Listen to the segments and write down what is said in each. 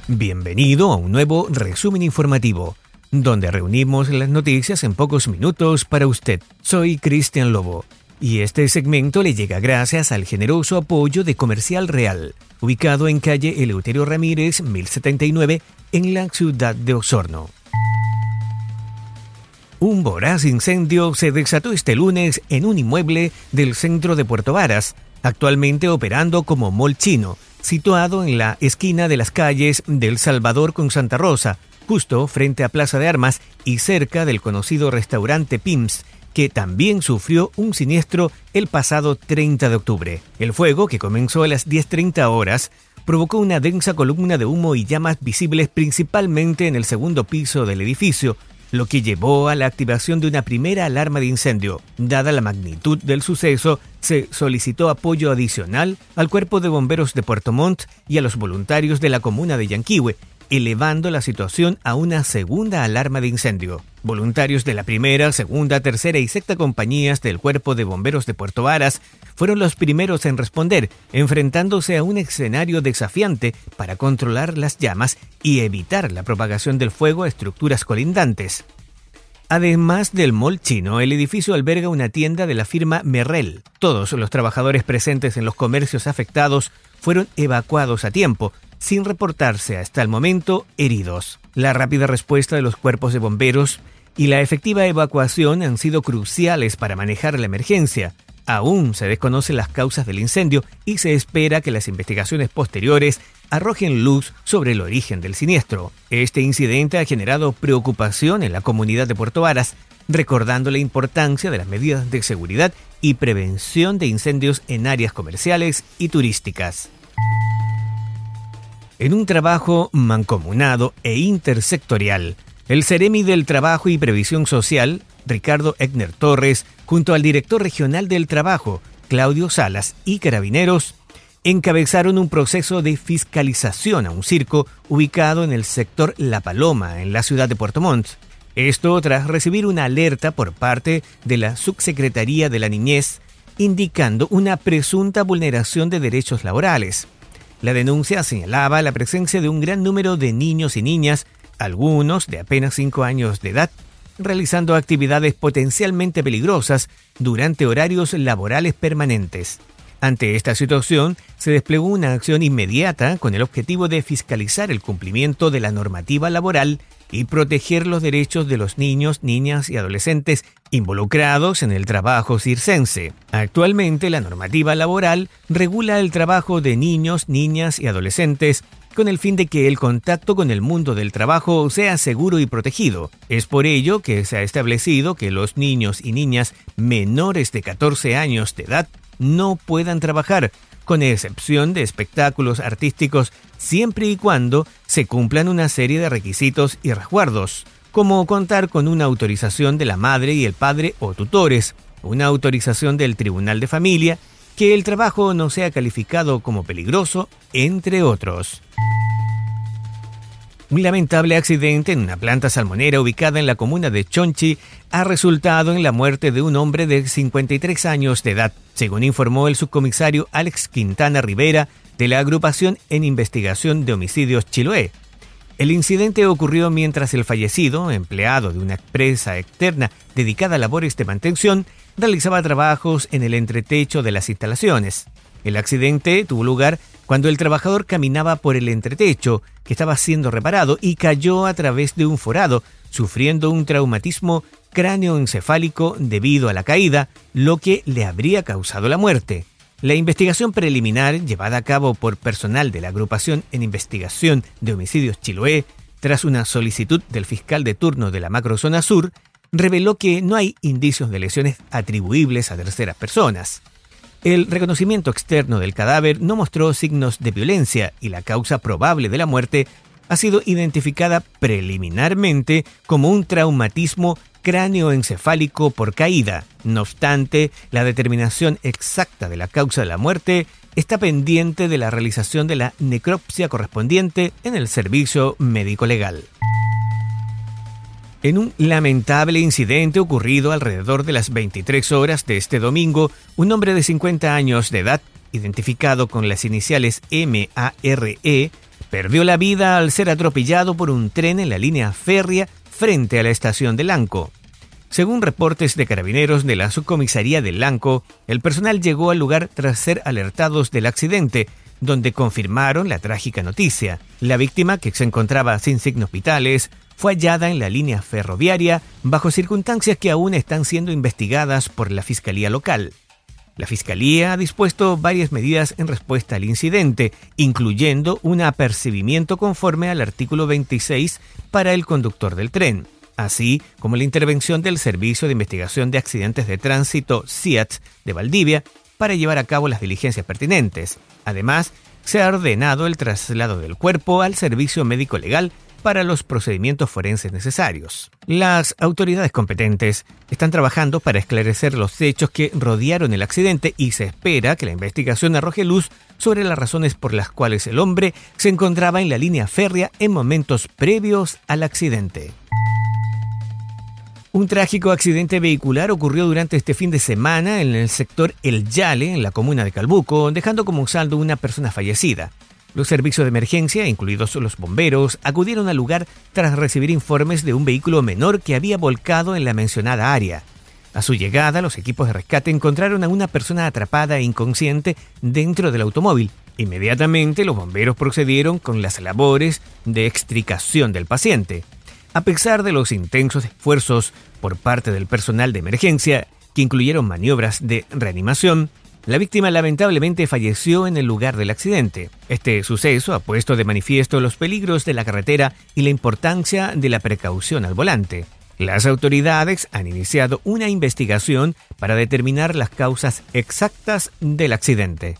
Bienvenido a un nuevo resumen informativo, donde reunimos las noticias en pocos minutos para usted. Soy Cristian Lobo, y este segmento le llega gracias al generoso apoyo de Comercial Real, ubicado en calle Eleuterio Ramírez, 1079, en la ciudad de Osorno. Un voraz incendio se desató este lunes en un inmueble del centro de Puerto Varas, actualmente operando como mall chino, situado en la esquina de las calles del Salvador con Santa Rosa, justo frente a Plaza de Armas y cerca del conocido restaurante Pims, que también sufrió un siniestro el pasado 30 de octubre. El fuego, que comenzó a las 10:30 horas, provocó una densa columna de humo y llamas visibles principalmente en el segundo piso del edificio, lo que llevó a la activación de una primera alarma de incendio. Dada la magnitud del suceso, se solicitó apoyo adicional al Cuerpo de Bomberos de Puerto Montt y a los voluntarios de la comuna de Yanquihue, elevando la situación a una segunda alarma de incendio. Voluntarios de la primera, segunda, tercera y sexta compañías del Cuerpo de Bomberos de Puerto Varas fueron los primeros en responder, enfrentándose a un escenario desafiante para controlar las llamas y evitar la propagación del fuego a estructuras colindantes. Además del mall chino, el edificio alberga una tienda de la firma Merrell. Todos los trabajadores presentes en los comercios afectados fueron evacuados a tiempo, sin reportarse hasta el momento heridos. La rápida respuesta de los cuerpos de bomberos y la efectiva evacuación han sido cruciales para manejar la emergencia. Aún se desconocen las causas del incendio y se espera que las investigaciones posteriores arrojen luz sobre el origen del siniestro. Este incidente ha generado preocupación en la comunidad de Puerto Varas, recordando la importancia de las medidas de seguridad y prevención de incendios en áreas comerciales y turísticas. En un trabajo mancomunado e intersectorial, el Ceremi del Trabajo y Previsión Social, Ricardo Egner Torres, junto al director regional del Trabajo, Claudio Salas, y Carabineros, encabezaron un proceso de fiscalización a un circo ubicado en el sector La Paloma, en la ciudad de Puerto Montt. Esto tras recibir una alerta por parte de la Subsecretaría de la Niñez, indicando una presunta vulneración de derechos laborales. La denuncia señalaba la presencia de un gran número de niños y niñas, algunos de apenas 5 años de edad, realizando actividades potencialmente peligrosas durante horarios laborales permanentes. Ante esta situación, se desplegó una acción inmediata con el objetivo de fiscalizar el cumplimiento de la normativa laboral y proteger los derechos de los niños, niñas y adolescentes involucrados en el trabajo circense. Actualmente, la normativa laboral regula el trabajo de niños, niñas y adolescentes con el fin de que el contacto con el mundo del trabajo sea seguro y protegido. Es por ello que se ha establecido que los niños y niñas menores de 14 años de edad no puedan trabajar, con excepción de espectáculos artísticos, siempre y cuando se cumplan una serie de requisitos y resguardos, como contar con una autorización de la madre y el padre o tutores, una autorización del Tribunal de Familia, que el trabajo no sea calificado como peligroso, entre otros. Un lamentable accidente en una planta salmonera ubicada en la comuna de Chonchi ha resultado en la muerte de un hombre de 53 años de edad, según informó el subcomisario Alex Quintana Rivera de la Agrupación en Investigación de Homicidios Chiloé. El incidente ocurrió mientras el fallecido, empleado de una empresa externa dedicada a labores de mantención, realizaba trabajos en el entretecho de las instalaciones. El accidente tuvo lugar cuando el trabajador caminaba por el entretecho que estaba siendo reparado y cayó a través de un forado, sufriendo un traumatismo cráneoencefálico debido a la caída, lo que le habría causado la muerte. La investigación preliminar, llevada a cabo por personal de la Agrupación en Investigación de Homicidios Chiloé, tras una solicitud del fiscal de turno de la Macrozona Sur, reveló que no hay indicios de lesiones atribuibles a terceras personas. El reconocimiento externo del cadáver no mostró signos de violencia y la causa probable de la muerte ha sido identificada preliminarmente como un traumatismo cráneoencefálico por caída. No obstante, la determinación exacta de la causa de la muerte está pendiente de la realización de la necropsia correspondiente en el servicio médico legal. En un lamentable incidente ocurrido alrededor de las 23 horas de este domingo, un hombre de 50 años de edad, identificado con las iniciales MARE, perdió la vida al ser atropellado por un tren en la línea férrea frente a la estación de Lanco. Según reportes de carabineros de la subcomisaría de Lanco, el personal llegó al lugar tras ser alertados del accidente, donde confirmaron la trágica noticia. La víctima, que se encontraba sin signos vitales, fue hallada en la línea ferroviaria bajo circunstancias que aún están siendo investigadas por la Fiscalía local. La Fiscalía ha dispuesto varias medidas en respuesta al incidente, incluyendo un apercibimiento conforme al artículo 26 para el conductor del tren, así como la intervención del Servicio de Investigación de Accidentes de Tránsito SIAT de Valdivia para llevar a cabo las diligencias pertinentes. Además, se ha ordenado el traslado del cuerpo al servicio médico legal para los procedimientos forenses necesarios. Las autoridades competentes están trabajando para esclarecer los hechos que rodearon el accidente y se espera que la investigación arroje luz sobre las razones por las cuales el hombre se encontraba en la línea férrea en momentos previos al accidente. Un trágico accidente vehicular ocurrió durante este fin de semana en el sector El Yale, en la comuna de Calbuco, dejando como saldo una persona fallecida. Los servicios de emergencia, incluidos los bomberos, acudieron al lugar tras recibir informes de un vehículo menor que había volcado en la mencionada área. A su llegada, los equipos de rescate encontraron a una persona atrapada e inconsciente dentro del automóvil. Inmediatamente, los bomberos procedieron con las labores de extricación del paciente. A pesar de los intensos esfuerzos por parte del personal de emergencia, que incluyeron maniobras de reanimación, la víctima lamentablemente falleció en el lugar del accidente. Este suceso ha puesto de manifiesto los peligros de la carretera y la importancia de la precaución al volante. Las autoridades han iniciado una investigación para determinar las causas exactas del accidente.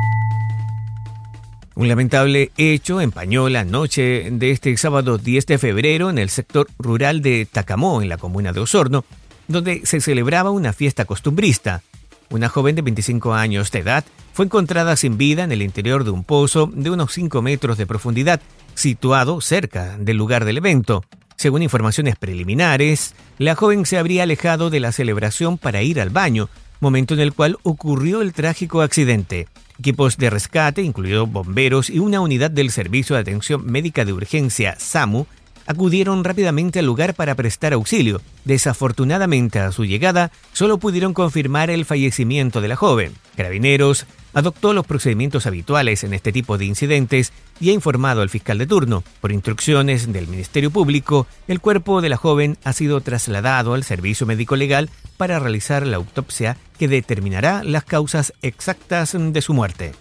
Un lamentable hecho empañó la noche de este sábado 10 de febrero en el sector rural de Tacamó, en la comuna de Osorno, donde se celebraba una fiesta costumbrista. Una joven de 25 años de edad fue encontrada sin vida en el interior de un pozo de unos 5 metros de profundidad, situado cerca del lugar del evento. Según informaciones preliminares, la joven se habría alejado de la celebración para ir al baño, momento en el cual ocurrió el trágico accidente. Equipos de rescate, incluidos bomberos y una unidad del Servicio de Atención Médica de Urgencia, SAMU, acudieron rápidamente al lugar para prestar auxilio. Desafortunadamente, a su llegada, solo pudieron confirmar el fallecimiento de la joven. Carabineros adoptó los procedimientos habituales en este tipo de incidentes y ha informado al fiscal de turno. Por instrucciones del Ministerio Público, el cuerpo de la joven ha sido trasladado al servicio médico legal para realizar la autopsia que determinará las causas exactas de su muerte.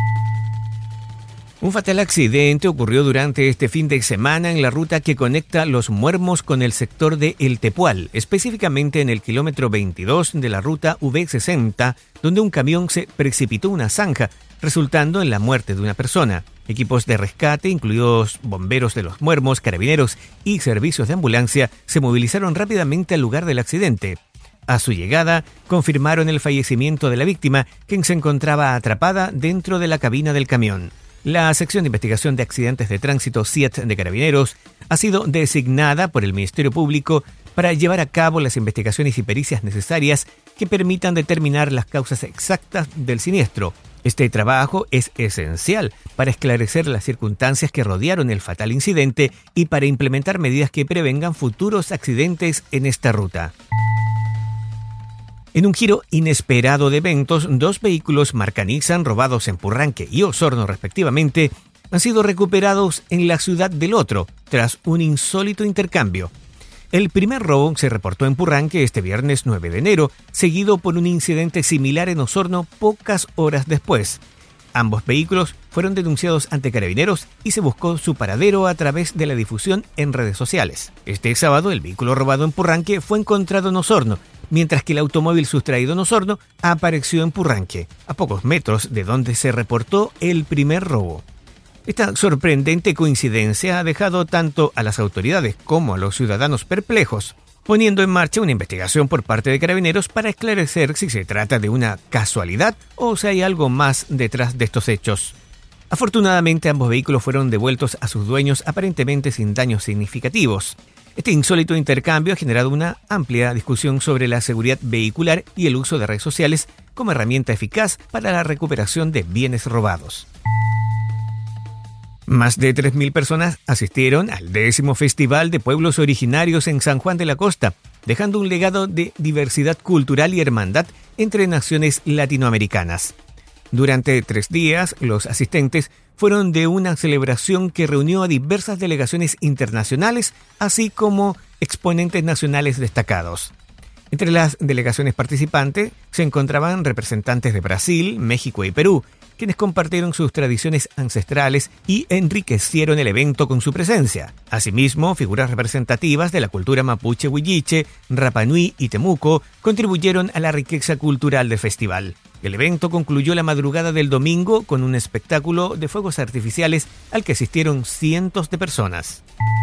Un fatal accidente ocurrió durante este fin de semana en la ruta que conecta Los Muermos con el sector de El Tepual, específicamente en el kilómetro 22 de la ruta V60, donde un camión se precipitó en una zanja, resultando en la muerte de una persona. Equipos de rescate, incluidos bomberos de Los Muermos, carabineros y servicios de ambulancia, se movilizaron rápidamente al lugar del accidente. A su llegada, confirmaron el fallecimiento de la víctima, quien se encontraba atrapada dentro de la cabina del camión. La sección de investigación de accidentes de tránsito SIAT de Carabineros ha sido designada por el Ministerio Público para llevar a cabo las investigaciones y pericias necesarias que permitan determinar las causas exactas del siniestro. Este trabajo es esencial para esclarecer las circunstancias que rodearon el fatal incidente y para implementar medidas que prevengan futuros accidentes en esta ruta. En un giro inesperado de eventos, 2 vehículos marca Nissan robados en Purranque y Osorno respectivamente han sido recuperados en la ciudad del Otro tras un insólito intercambio. El primer robo se reportó en Purranque este viernes 9 de enero, seguido por un incidente similar en Osorno pocas horas después. Ambos vehículos fueron denunciados ante Carabineros y se buscó su paradero a través de la difusión en redes sociales. Este sábado, el vehículo robado en Purranque fue encontrado en Osorno, mientras que el automóvil sustraído en Osorno apareció en Purranque, a pocos metros de donde se reportó el primer robo. Esta sorprendente coincidencia ha dejado tanto a las autoridades como a los ciudadanos perplejos, poniendo en marcha una investigación por parte de Carabineros para esclarecer si se trata de una casualidad o si hay algo más detrás de estos hechos. Afortunadamente, ambos vehículos fueron devueltos a sus dueños aparentemente sin daños significativos. Este insólito intercambio ha generado una amplia discusión sobre la seguridad vehicular y el uso de redes sociales como herramienta eficaz para la recuperación de bienes robados. Más de 3.000 personas asistieron al 10º Festival de Pueblos Originarios en San Juan de la Costa, dejando un legado de diversidad cultural y hermandad entre naciones latinoamericanas. Durante 3 días, los asistentes fueron de una celebración que reunió a diversas delegaciones internacionales, así como exponentes nacionales destacados. Entre las delegaciones participantes se encontraban representantes de Brasil, México y Perú, quienes compartieron sus tradiciones ancestrales y enriquecieron el evento con su presencia. Asimismo, figuras representativas de la cultura mapuche huilliche, Rapa Nui y Temuco contribuyeron a la riqueza cultural del festival. El evento concluyó la madrugada del domingo con un espectáculo de fuegos artificiales al que asistieron cientos de personas.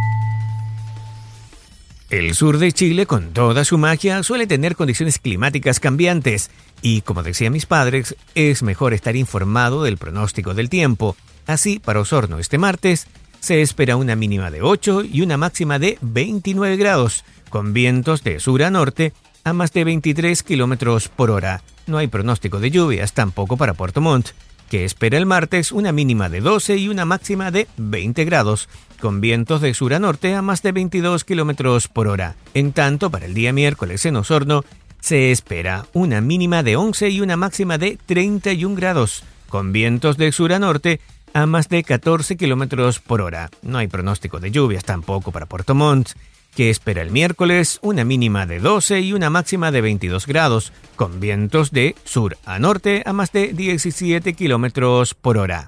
El sur de Chile, con toda su magia, suele tener condiciones climáticas cambiantes y, como decían mis padres, es mejor estar informado del pronóstico del tiempo. Así, para Osorno este martes, se espera una mínima de 8 y una máxima de 29 grados, con vientos de sur a norte a más de 23 kilómetros por hora. No hay pronóstico de lluvias tampoco para Puerto Montt, que espera el martes una mínima de 12 y una máxima de 20 grados, con vientos de sur a norte a más de 22 kilómetros por hora. En tanto, para el día miércoles en Osorno, se espera una mínima de 11 y una máxima de 31 grados, con vientos de sur a norte a más de 14 kilómetros por hora. No hay pronóstico de lluvias tampoco para Puerto Montt, que espera el miércoles una mínima de 12 y una máxima de 22 grados, con vientos de sur a norte a más de 17 kilómetros por hora.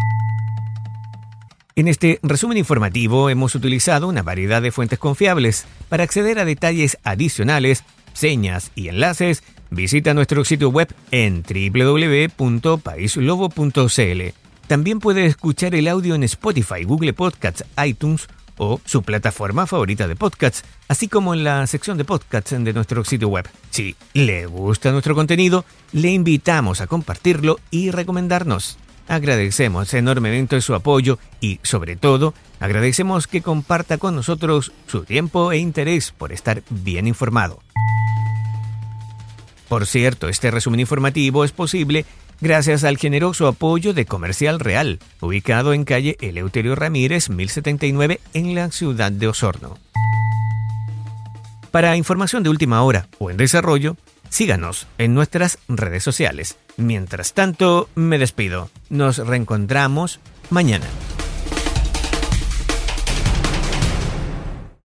En este resumen informativo hemos utilizado una variedad de fuentes confiables. Para acceder a detalles adicionales, señas y enlaces, visita nuestro sitio web en www.paislobo.cl. También puede escuchar el audio en Spotify, Google Podcasts, iTunes o su plataforma favorita de podcasts, así como en la sección de podcasts de nuestro sitio web. Si le gusta nuestro contenido, le invitamos a compartirlo y recomendarnos. Agradecemos enormemente su apoyo y, sobre todo, agradecemos que comparta con nosotros su tiempo e interés por estar bien informado. Por cierto, este resumen informativo es posible gracias al generoso apoyo de Comercial Real, ubicado en calle Eleuterio Ramírez, 1079, en la ciudad de Osorno. Para información de última hora o en desarrollo, síganos en nuestras redes sociales. Mientras tanto, me despido. Nos reencontramos mañana.